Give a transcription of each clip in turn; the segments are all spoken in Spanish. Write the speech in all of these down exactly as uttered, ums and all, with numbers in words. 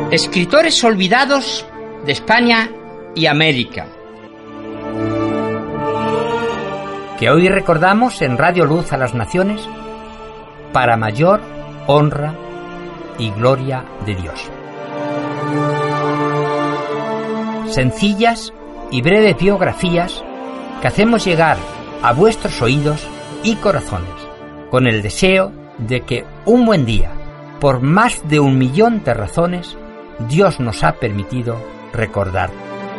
Escritores olvidados de España y América, que hoy recordamos en Radio Luz a las Naciones para mayor honra y gloria de Dios. Sencillas y breves biografías que hacemos llegar a vuestros oídos y corazones con el deseo de que un buen día, por más de un millón de razones, Dios nos ha permitido recordar.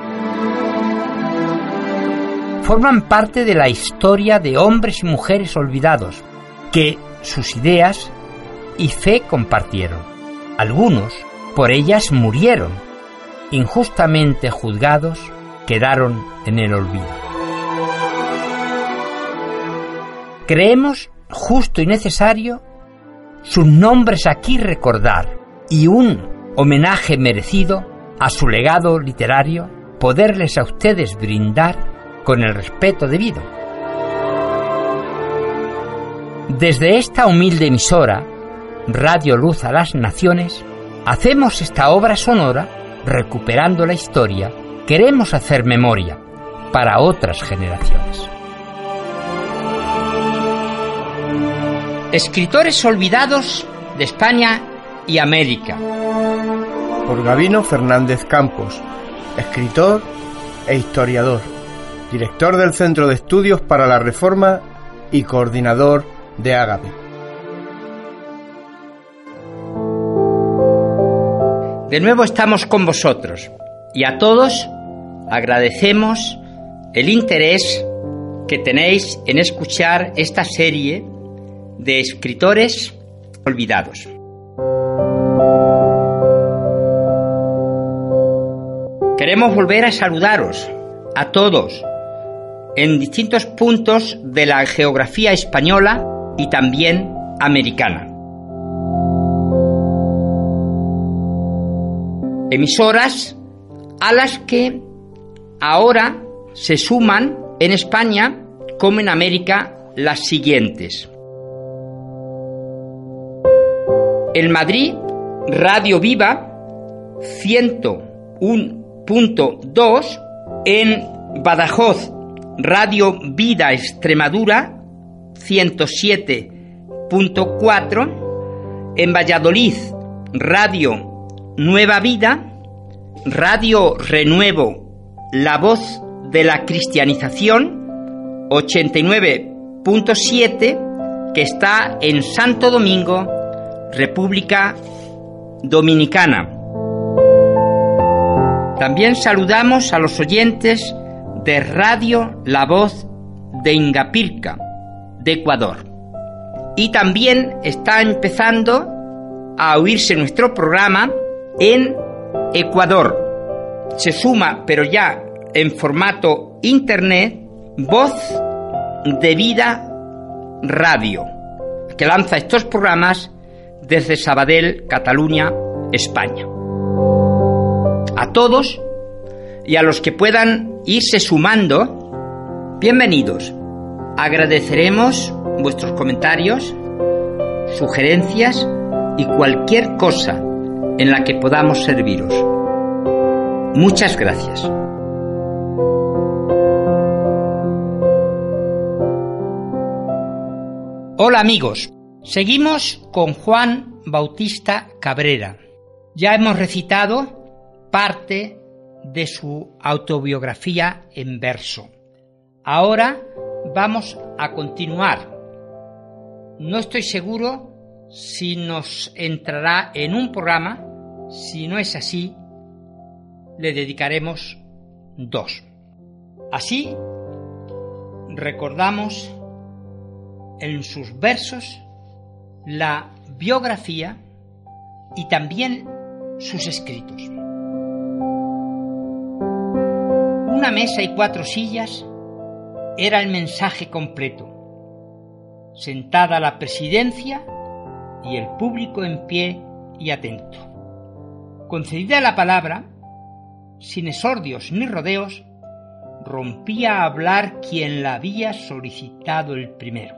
Forman parte de la historia de hombres y mujeres olvidados que sus ideas y fe compartieron. Algunos por ellas murieron, injustamente juzgados, quedaron en el olvido. Creemos justo y necesario sus nombres aquí recordar y un homenaje merecido a su legado literario poderles a ustedes brindar con el respeto debido. Desde esta humilde emisora, Radio Luz a las Naciones, hacemos esta obra sonora recuperando la historia. Queremos hacer memoria para otras generaciones. Escritores olvidados de España y América. Por Gabino Fernández Campos, escritor e historiador, director del Centro de Estudios para la Reforma y coordinador de Ágape. De nuevo estamos con vosotros y a todos agradecemos el interés que tenéis en escuchar esta serie de escritores olvidados. Queremos volver a saludaros a todos en distintos puntos de la geografía española y también americana. Emisoras a las que ahora se suman en España como en América las siguientes. En Madrid, Radio Viva ciento uno punto dos, en Badajoz, Radio Vida Extremadura ciento siete punto cuatro, en Valladolid, Radio Nueva Vida, Radio Renuevo, La Voz de la Cristianización ochenta y nueve punto siete, que está en Santo Domingo, República Dominicana. También saludamos a los oyentes de Radio La Voz de Ingapirca, de Ecuador. Y también está empezando a oírse nuestro programa en Ecuador. Se suma, pero ya en formato internet, Voz de Vida Radio, que lanza estos programas desde Sabadell, Cataluña, España. A todos y a los que puedan irse sumando, bienvenidos. Agradeceremos vuestros comentarios, sugerencias y cualquier cosa en la que podamos serviros. Muchas gracias. Hola amigos, seguimos con Juan Bautista Cabrera. Ya hemos recitado parte de su autobiografía en verso. Ahora vamos a continuar. No estoy seguro si nos entrará en un programa. Si no es así, le dedicaremos dos. Así recordamos en sus versos la biografía y también sus escritos. Una mesa y cuatro sillas era el mensaje completo. Sentada la presidencia y el público en pie y atento. Concedida la palabra, sin exordios ni rodeos, rompía a hablar quien la había solicitado el primero.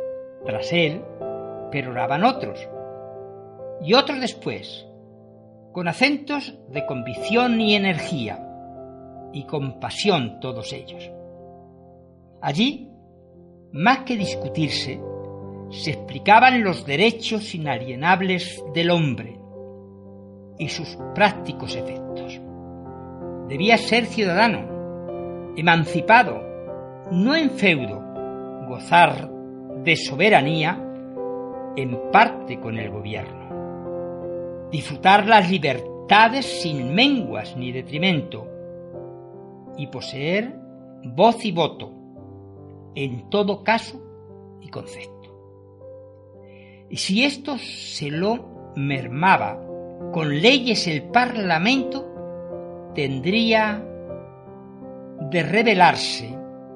Tras él, peroraban otros, y otros después, con acentos de convicción y energía, y con pasión todos ellos. Allí, más que discutirse, se explicaban los derechos inalienables del hombre y sus prácticos efectos. Debía ser ciudadano, emancipado, no en feudo, gozar de soberanía en parte con el gobierno, disfrutar las libertades sin menguas ni detrimento y poseer voz y voto en todo caso y concepto. Y si esto se lo mermaba con leyes el Parlamento, tendría de revelarse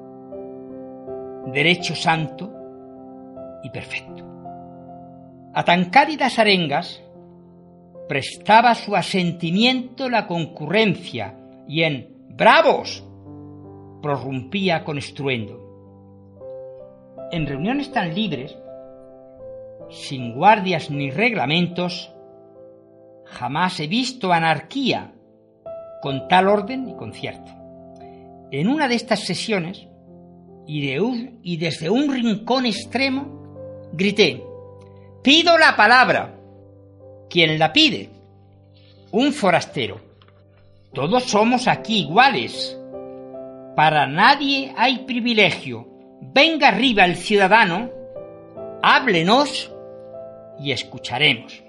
derecho santo y perfecto. A tan cálidas arengas prestaba su asentimiento la concurrencia y en ¡bravos!, prorrumpía con estruendo. En reuniones tan libres, sin guardias ni reglamentos, jamás he visto anarquía con tal orden y concierto. En una de estas sesiones, y, de un, y desde un rincón extremo, grité: «¡Pido la palabra!». ¿Quién la pide? Un forastero. Todos somos aquí iguales. Para nadie hay privilegio. Venga arriba el ciudadano, háblenos y escucharemos.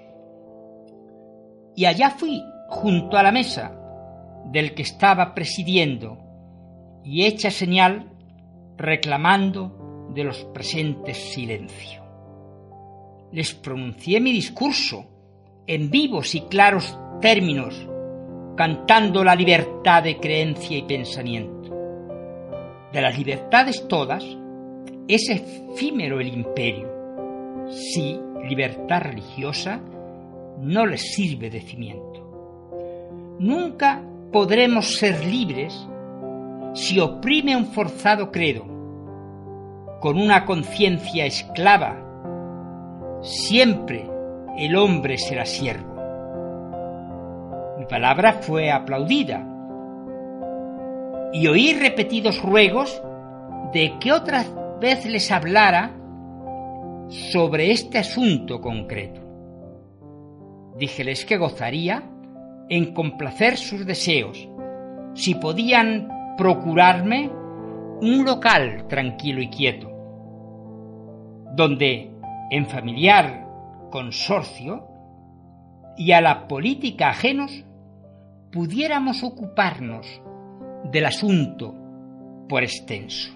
Y allá fui, junto a la mesa del que estaba presidiendo, y hecha señal, reclamando de los presentes silencio. Les pronuncié mi discurso en vivos y claros términos, cantando la libertad de creencia y pensamiento. De las libertades todas, es efímero el imperio, si libertad religiosa no les sirve de cimiento. Nunca podremos ser libres si oprime un forzado credo, con una conciencia esclava. Siempre el hombre será siervo. Mi palabra fue aplaudida y oí repetidos ruegos de que otra vez les hablara sobre este asunto concreto. Díjeles que gozaría en complacer sus deseos si podían procurarme un local tranquilo y quieto, donde en familiar consorcio y a la política ajenos pudiéramos ocuparnos del asunto por extenso.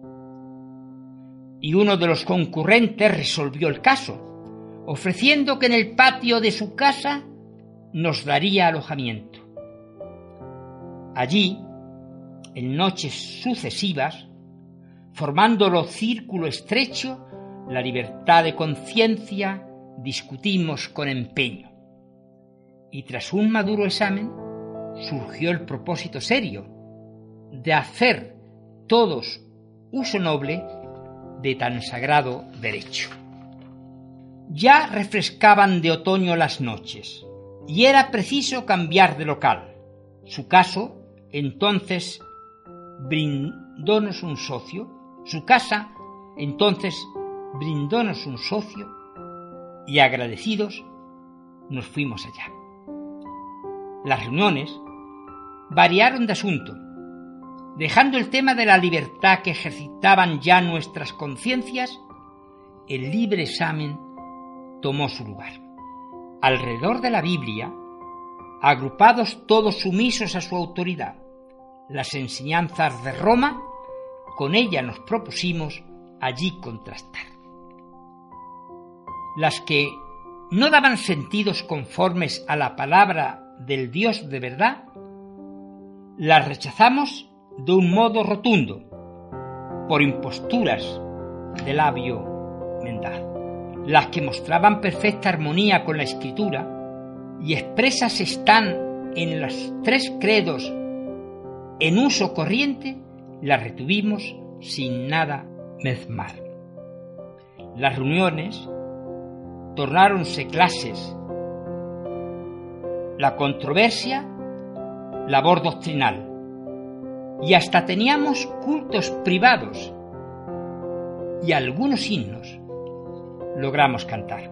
Y uno de los concurrentes resolvió el caso, ofreciendo que en el patio de su casa nos daría alojamiento. Allí, en noches sucesivas, formándolo círculo estrecho, la libertad de conciencia discutimos con empeño. Y tras un maduro examen, surgió el propósito serio de hacer todos uso noble de tan sagrado derecho. Ya refrescaban de otoño las noches, y era preciso cambiar de local. Su caso, entonces, brindónos un socio, su casa, entonces, brindónos un socio, y agradecidos nos fuimos allá. Las reuniones variaron de asunto, dejando el tema de la libertad que ejercitaban ya nuestras conciencias. El libre examen tomó su lugar. Alrededor de la Biblia, agrupados todos sumisos a su autoridad, las enseñanzas de Roma, con ella nos propusimos allí contrastar. Las que no daban sentidos conformes a la palabra del Dios de verdad, las rechazamos de un modo rotundo, por imposturas de labio mendaz. Las que mostraban perfecta armonía con la Escritura y expresas están en los tres credos en uso corriente, las retuvimos sin nada mezclar. Las reuniones tornáronse clases la controversia, labor doctrinal, y hasta teníamos cultos privados y algunos himnos logramos cantar.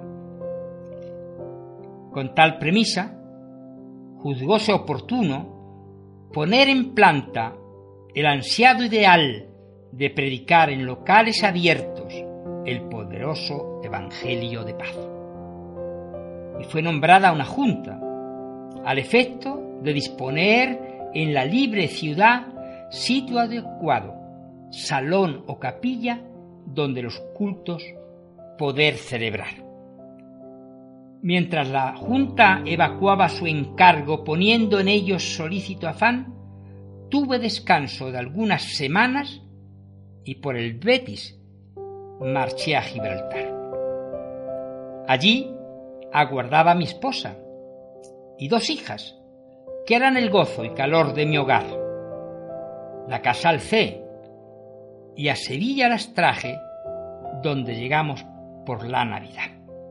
Con tal premisa, juzgóse oportuno poner en planta el ansiado ideal de predicar en locales abiertos el poderoso Evangelio de paz. Y fue nombrada una junta al efecto de disponer en la libre ciudad sitio adecuado, salón o capilla donde los cultos poder celebrar. Mientras la junta evacuaba su encargo poniendo en ellos solícito afán, tuve descanso de algunas semanas y por el Betis marché a Gibraltar. Allí aguardaba a mi esposa y dos hijas, que eran el gozo y calor de mi hogar. La casa alcé y a Sevilla las traje, donde llegamos por la Navidad.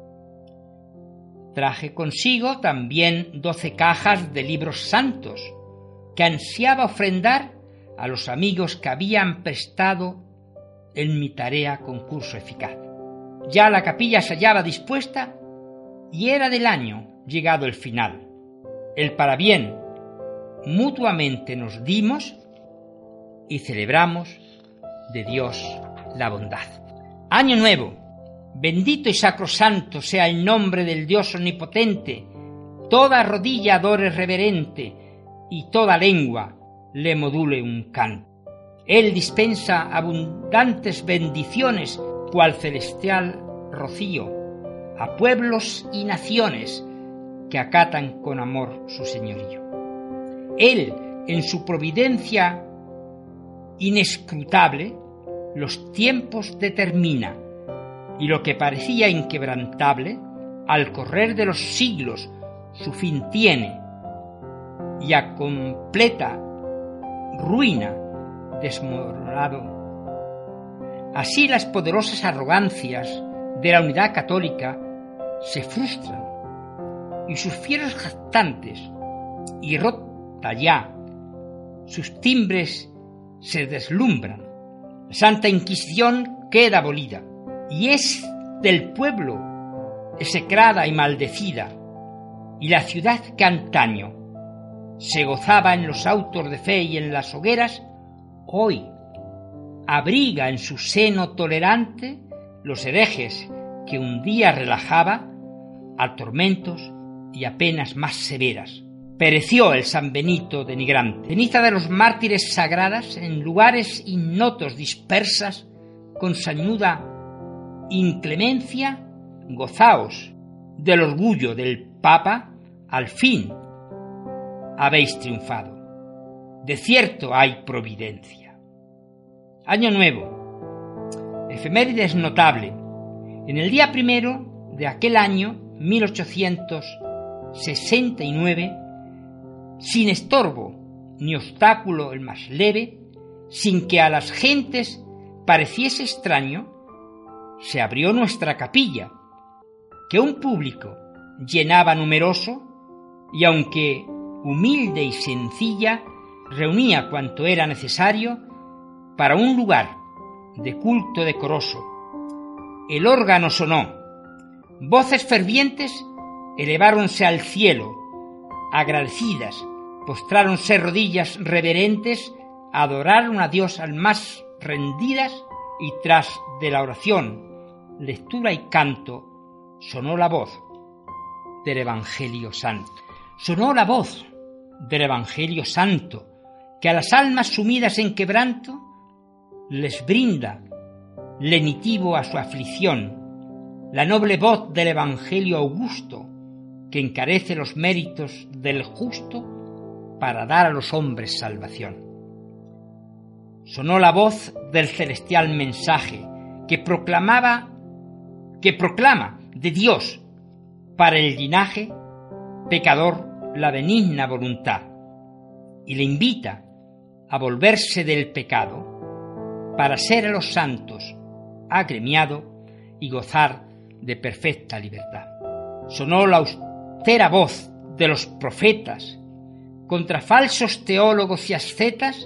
Traje consigo también doce cajas de libros santos, que ansiaba ofrendar a los amigos que habían prestado en mi tarea concurso eficaz. Ya la capilla se hallaba dispuesta y era del año llegado el final. El parabién mutuamente nos dimos y celebramos de Dios la bondad. Año nuevo, bendito y sacrosanto sea el nombre del Dios omnipotente, toda rodilla adore reverente y toda lengua le module un canto. Él dispensa abundantes bendiciones, cual celestial rocío, a pueblos y naciones que acatan con amor su señorío. Él, en su providencia inescrutable, los tiempos determina, y lo que parecía inquebrantable, al correr de los siglos su fin tiene, y a completa ruina desmoronado. Así las poderosas arrogancias de la unidad católica se frustran, y sus fieros jactantes, y rota ya, sus timbres se deslumbran. La Santa Inquisición queda abolida, y es del pueblo execrada y maldecida, y la ciudad que antaño se gozaba en los autos de fe y en las hogueras, hoy abriga en su seno tolerante los herejes que un día relajaba a tormentos y a penas más severas. Pereció el San Benito denigrante, ceniza de los mártires sagradas en lugares ignotos dispersas con sañuda inclemencia, gozaos del orgullo del Papa, al fin habéis triunfado. De cierto hay providencia. Año nuevo, efemérides notable. En el día primero de aquel año, mil ochocientos sesenta y nueve, sin estorbo ni obstáculo el más leve, sin que a las gentes pareciese extraño, se abrió nuestra capilla, que un público llenaba numeroso, y aunque humilde y sencilla, reunía cuanto era necesario para un lugar de culto decoroso. El órgano sonó, voces fervientes eleváronse al cielo, agradecidas, postráronse rodillas reverentes, adoraron a Dios al más rendidas, y tras de la oración, lectura y canto, sonó la voz del Evangelio Santo. Sonó la voz del Evangelio Santo, que a las almas sumidas en quebranto les brinda, lenitivo a su aflicción, la noble voz del Evangelio augusto, que encarece los méritos del justo para dar a los hombres salvación. Sonó la voz del celestial mensaje que proclamaba, que proclama de Dios para el linaje pecador la benigna voluntad, y le invita a volverse del pecado para ser a los santos agremiado y gozar de perfecta libertad. Sonó la austera voz de los profetas, contra falsos teólogos y ascetas,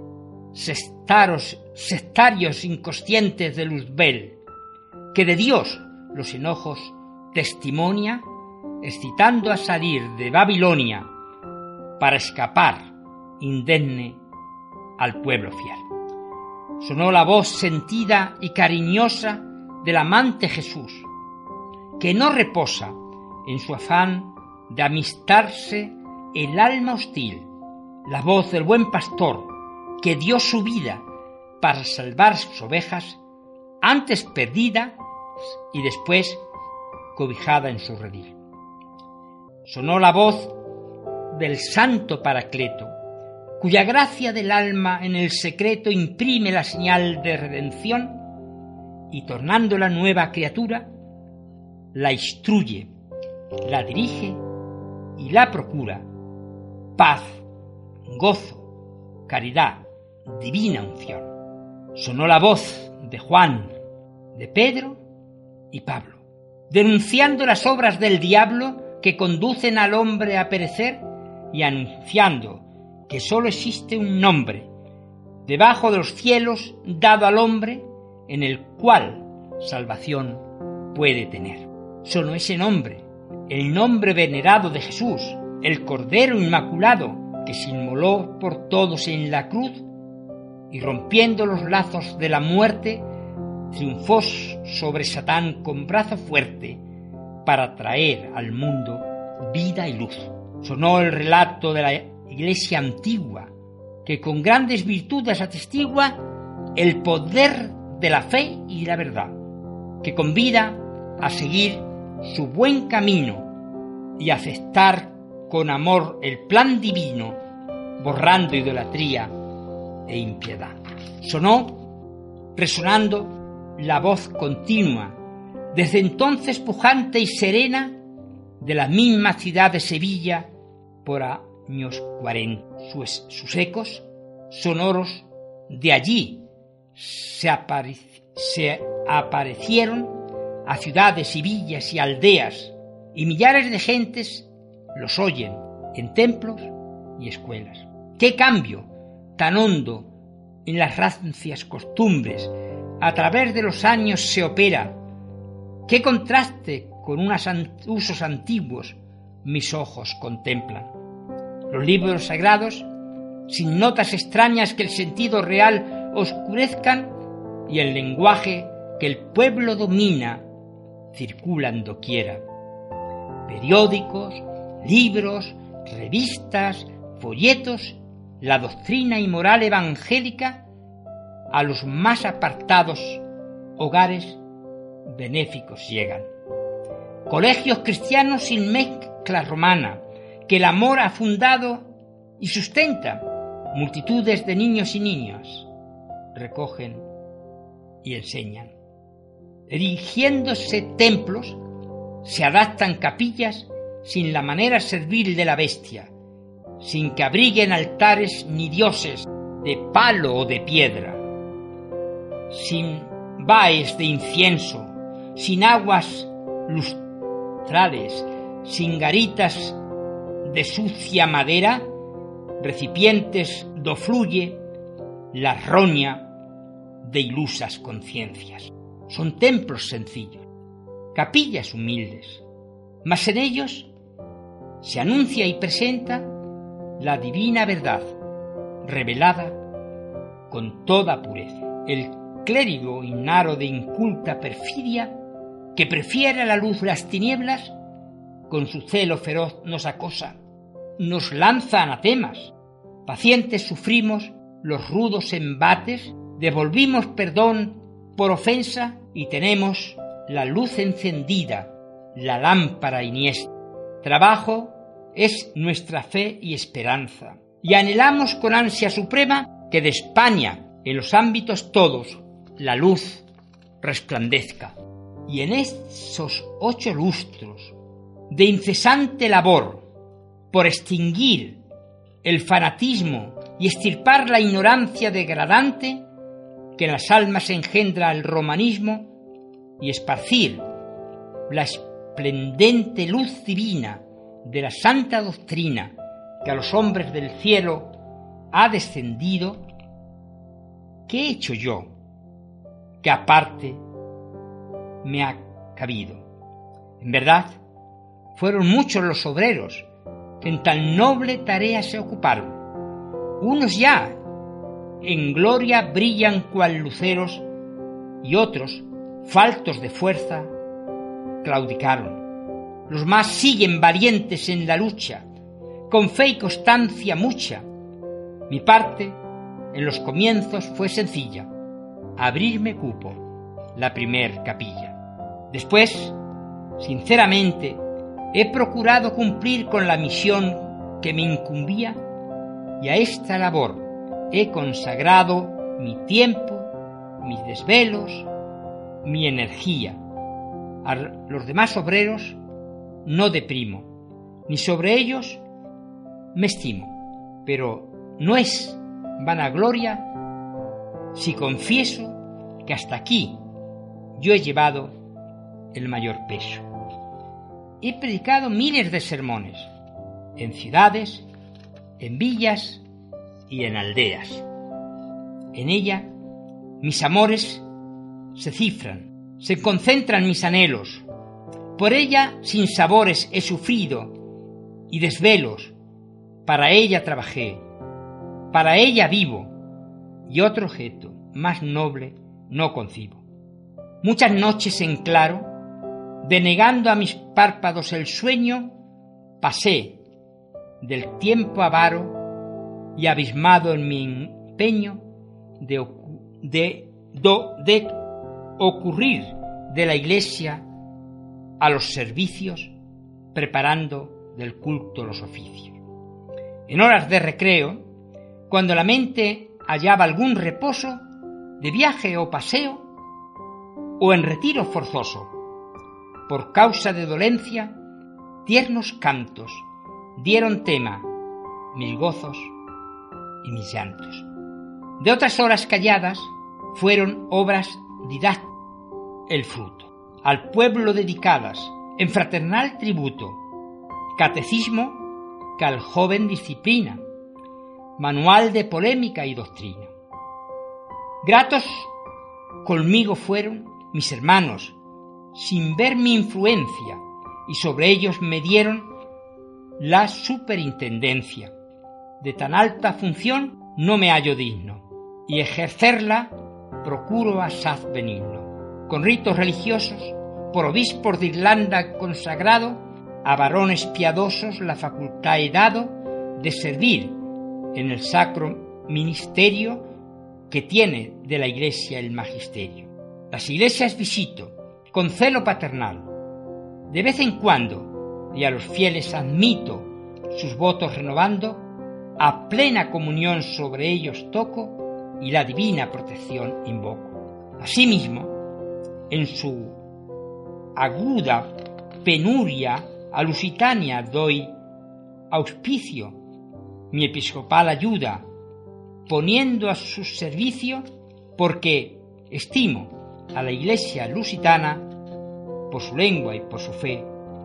sectaros, sectarios inconscientes de Luzbel, que de Dios los enojos testimonia, excitando a salir de Babilonia para escapar indemne al pueblo fiel. Sonó la voz sentida y cariñosa del amante Jesús, que no reposa en su afán de amistarse el alma hostil, la voz del buen pastor que dio su vida para salvar sus ovejas, antes perdidas y después cobijada en su redil. Sonó la voz del santo Paracleto, cuya gracia del alma en el secreto imprime la señal de redención y, tornándola nueva criatura, la instruye, la dirige y la procura paz, gozo, caridad, divina unción. Sonó la voz de Juan, de Pedro y Pablo, denunciando las obras del diablo que conducen al hombre a perecer y anunciando que sólo existe un nombre debajo de los cielos dado al hombre en el cual salvación puede tener. Sonó ese nombre, el nombre venerado de Jesús, el Cordero Inmaculado que se inmoló por todos en la cruz y, rompiendo los lazos de la muerte, triunfó sobre Satán con brazo fuerte para traer al mundo vida y luz. Sonó el relato de la Iglesia antigua, que con grandes virtudes atestigua el poder de la fe y la verdad, que convida a seguir su buen camino y aceptar con amor el plan divino, borrando idolatría e impiedad. Sonó, resonando, la voz continua, desde entonces pujante y serena, de la misma ciudad de Sevilla por años cuarenta. Sus, sus ecos sonoros de allí se, apare, se aparecieron a ciudades y villas y aldeas, y millares de gentes los oyen en templos y escuelas. ¡Qué cambio tan hondo en las rancias costumbres a través de los años se opera! ¡Qué contraste con unos usos antiguos mis ojos contemplan! Los libros sagrados, sin notas extrañas que el sentido real oscurezcan, y el lenguaje que el pueblo domina, circulan doquiera. Periódicos, libros, revistas, folletos, la doctrina y moral evangélica a los más apartados hogares benéficos llegan. Colegios cristianos sin mezcla romana, que el amor ha fundado y sustenta, multitudes de niños y niñas recogen y enseñan. Erigiéndose templos, se adaptan capillas sin la manera servil de la bestia, sin que abriguen altares ni dioses de palo o de piedra, sin vaes de incienso, sin aguas lustrales, sin garitas de sucia madera, recipientes do fluye la roña de ilusas conciencias. Son templos sencillos, capillas humildes, mas en ellos se anuncia y presenta la divina verdad, revelada con toda pureza. El clérigo ignaro de inculta perfidia, que prefiere a la luz las tinieblas, con su celo feroz nos acosa, nos lanza anatemas. Pacientes sufrimos los rudos embates, devolvimos perdón por ofensa y tenemos la luz encendida, la lámpara iniesta. Trabajo es nuestra fe y esperanza, y anhelamos con ansia suprema que de España, en los ámbitos todos, la luz resplandezca. Y en esos ocho lustros de incesante labor por extinguir el fanatismo y extirpar la ignorancia degradante que en las almas engendra el romanismo, y esparcir la esplendente luz divina de la santa doctrina que a los hombres del cielo ha descendido, ¿qué he hecho yo que aparte me ha cabido? En verdad, fueron muchos los obreros que en tan noble tarea se ocuparon. Unos ya en gloria brillan cual luceros y otros, faltos de fuerza, claudicaron. Los más siguen valientes en la lucha, con fe y constancia mucha. Mi parte en los comienzos fue sencilla, abrirme cupo la primer capilla. Después, sinceramente, he procurado cumplir con la misión que me incumbía y a esta labor he consagrado mi tiempo, mis desvelos, mi energía. A los demás obreros no deprimo, ni sobre ellos me estimo, pero no es vanagloria si confieso que hasta aquí yo he llevado el mayor peso. He predicado miles de sermones, en ciudades, en villas y en aldeas. En ella mis amores se cifran, se concentran mis anhelos. Por ella sin sabores he sufrido y desvelos. Para ella trabajé, para ella vivo, y otro objeto más noble no concibo. Muchas noches en claro, denegando a mis párpados el sueño, pasé del tiempo avaro y abismado en mi empeño de, de, do, de ocurrir de la iglesia a los servicios, preparando del culto los oficios. En horas de recreo, cuando la mente hallaba algún reposo, de viaje o paseo, o en retiro forzoso, por causa de dolencia, tiernos cantos dieron tema mis gozos y mis llantos. De otras horas calladas fueron obras didácticas el fruto, al pueblo dedicadas en fraternal tributo, catecismo que al joven disciplina, manual de polémica y doctrina. Gratos conmigo fueron mis hermanos, sin ver mi influencia, y sobre ellos me dieron la superintendencia. De tan alta función no me hallo digno, y ejercerla procuro asaz benigno. Con ritos religiosos, por obispos de Irlanda consagrado, a varones piadosos la facultad he dado de servir en el sacro ministerio que tiene de la Iglesia el magisterio. Las iglesias visito con celo paternal, de vez en cuando, y a los fieles admito, sus votos renovando, a plena comunión sobre ellos toco y la divina protección invoco. Asimismo, en su aguda penuria a Lusitania doy auspicio, mi episcopal ayuda, poniendo a su servicio, porque estimo a la Iglesia lusitana, por su lengua y por su fe,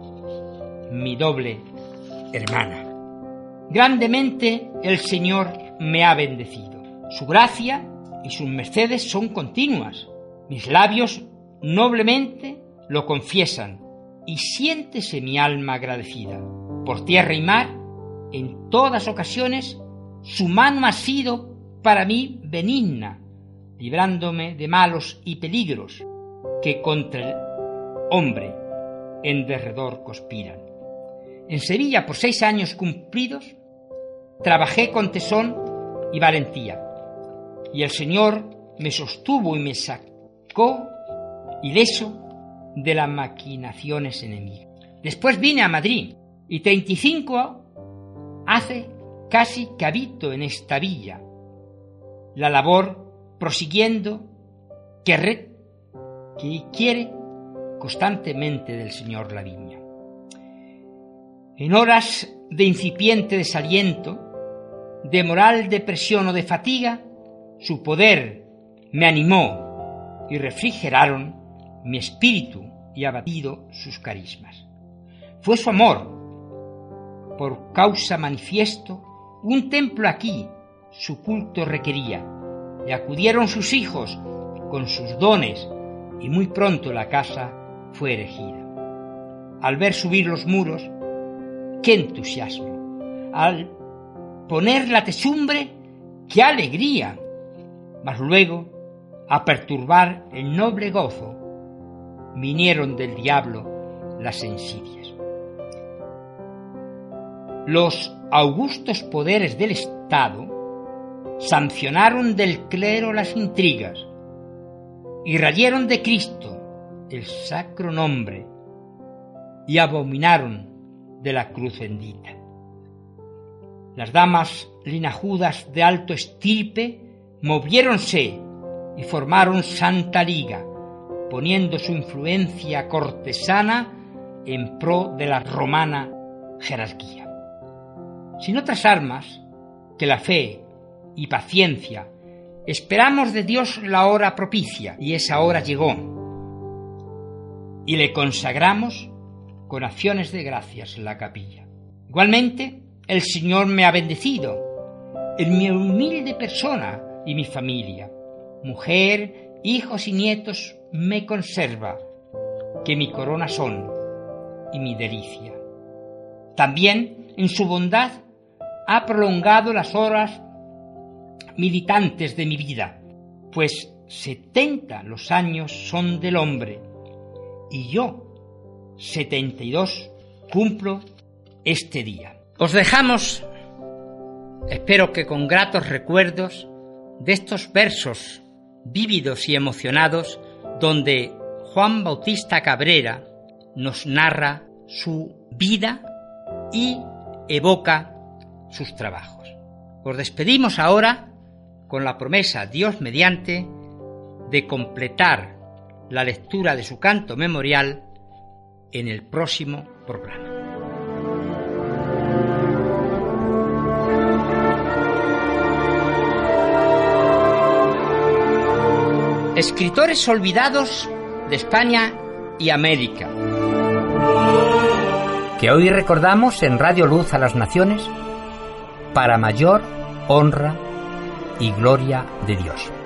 mi doble hermana. Grandemente el Señor me ha bendecido. Su gracia y sus mercedes son continuas. Mis labios noblemente lo confiesan, y siéntese mi alma agradecida. Por tierra y mar, en todas ocasiones, su mano ha sido para mí benigna, librándome de malos y peligros que contra el hombre en derredor conspiran. En Sevilla, por seis años cumplidos, trabajé con tesón y valentía, y el Señor me sostuvo y me sacó ileso de las maquinaciones enemigas. Después vine a Madrid, y treinta y cinco hace casi que habito en esta villa, la labor prosiguiendo que, re, que quiere constantemente del Señor la viña. En horas de incipiente desaliento, de moral depresión o de fatiga, su poder me animó y refrigeraron mi espíritu y abatido sus carismas. Fue su amor por causa manifiesto, un templo aquí su culto requería. Y acudieron sus hijos con sus dones, y muy pronto la casa fue erigida. Al ver subir los muros, ¡qué entusiasmo! Al poner la techumbre, ¡qué alegría! Mas luego, a perturbar el noble gozo, vinieron del diablo las insidias. Los augustos poderes del Estado sancionaron del clero las intrigas y rayeron de Cristo el sacro nombre y abominaron de la cruz bendita. Las damas linajudas de alto estirpe moviéronse y formaron Santa Liga, poniendo su influencia cortesana en pro de la romana jerarquía. Sin otras armas que la fe y paciencia, esperamos de Dios la hora propicia, y esa hora llegó, y le consagramos con acciones de gracias en la capilla. Igualmente, el Señor me ha bendecido en mi humilde persona y mi familia. Mujer, hijos y nietos me conserva, que mi corona son y mi delicia. También, en su bondad, ha prolongado las horas militantes de mi vida, pues setenta los años son del hombre, y yo setenta y dos cumplo este día. Os dejamos, espero que con gratos recuerdos, de estos versos vívidos y emocionados, donde Juan Bautista Cabrera nos narra su vida y evoca sus trabajos. Os despedimos ahora con la promesa, Dios mediante, de completar la lectura de su canto memorial en el próximo programa. Escritores olvidados de España y América, que hoy recordamos en Radio Luz a las Naciones para mayor honra y gloria de Dios.